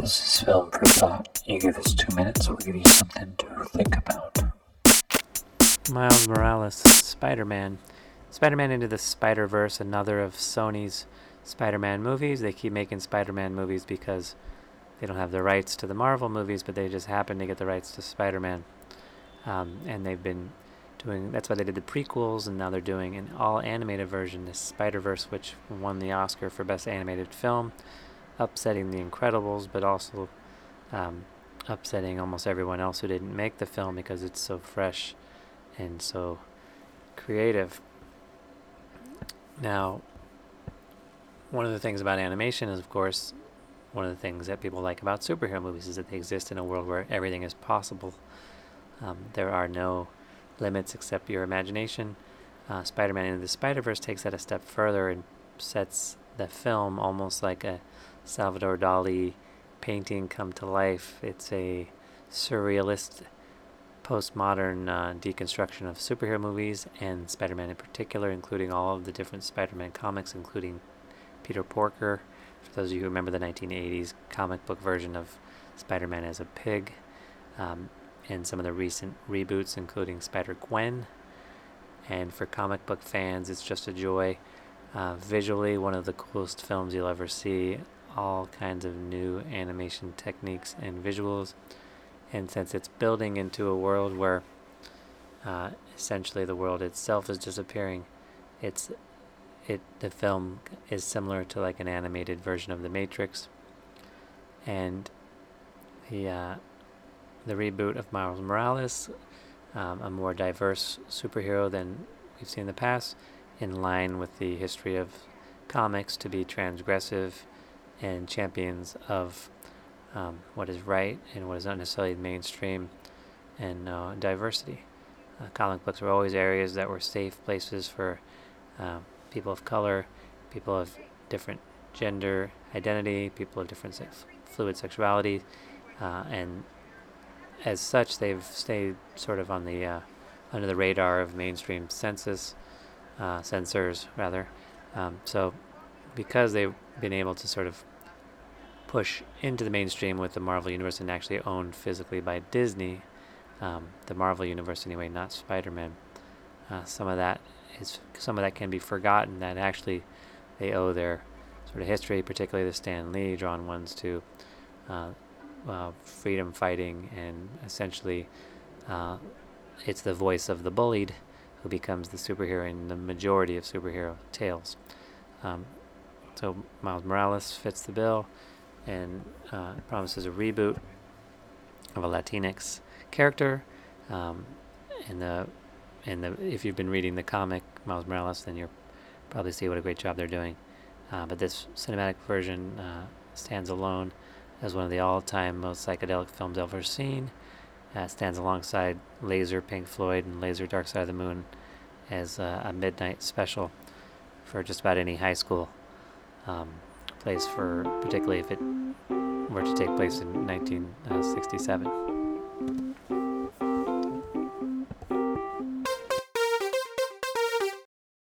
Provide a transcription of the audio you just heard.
This is Film for Thought. You give us 2 minutes, we'll give you something to think about. Miles Morales, Spider-Man. Spider-Man Into the Spider-Verse, another of Sony's Spider-Man movies. They keep making Spider-Man movies because they don't have the rights to the Marvel movies, but they just happen to get the rights to Spider-Man. And they've been doing, that's why they did the prequels, and now they're doing an all-animated version, this Spider-Verse, which won the Oscar for Best Animated Film, upsetting The Incredibles, but also upsetting almost everyone else who didn't make the film because it's so fresh and so creative. Now, one of the things about animation is, of course, one of the things that people like about superhero movies is that they exist in a world where everything is possible. There are no limits except your imagination. Spider-Man Into the Spider-Verse takes that a step further and sets the film almost like a Salvador Dali painting come to life. It's a surrealist, postmodern deconstruction of superhero movies and Spider-Man in particular, including all of the different Spider-Man comics, including Peter Porker, for those of you who remember the 1980s comic book version of Spider-Man as a pig, and some of the recent reboots, including Spider-Gwen. And for comic book fans, it's just a joy. Visually, one of the coolest films you'll ever see. All kinds of new animation techniques and visuals. And since it's building into a world where essentially the world itself is disappearing, the film is similar to like an animated version of The Matrix. And the reboot of Miles Morales, a more diverse superhero than we've seen in the past, in line with the history of comics to be transgressive and champions of what is right and what is not necessarily mainstream, and diversity. Comic books were always areas that were safe places for people of color, people of different gender identity, people of different fluid sexuality, and as such, they've stayed sort of on the under the radar of mainstream censors. So, because they've been able to sort of push into the mainstream with the Marvel Universe and actually owned physically by Disney, the Marvel Universe anyway, not Spider-Man. Some of that can be forgotten. That actually they owe their sort of history, particularly the Stan Lee drawn ones, to freedom fighting, and essentially it's the voice of the bullied who becomes the superhero in the majority of superhero tales. So Miles Morales fits the bill and promises a reboot of a Latinx character. If you've been reading the comic Miles Morales, then you'll probably see what a great job they're doing. But this cinematic version stands alone as one of the all-time most psychedelic films ever seen. Stands alongside Laser Pink Floyd and Laser Dark Side of the Moon as a midnight special for just about any high school. Place for, particularly if it were to take place in 1967.